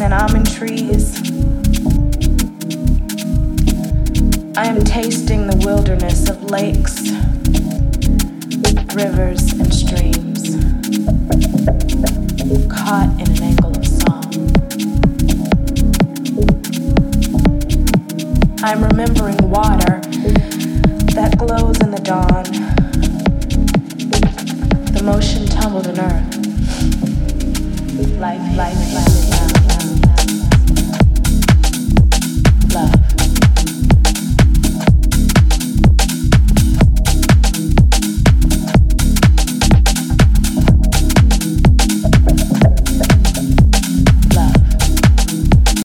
and almond trees. I am tasting the wilderness of lakes, rivers, and streams, caught in an angle of song. I'm remembering water that glows in the dawn, the motion tumbled in earth, life, life, life, life.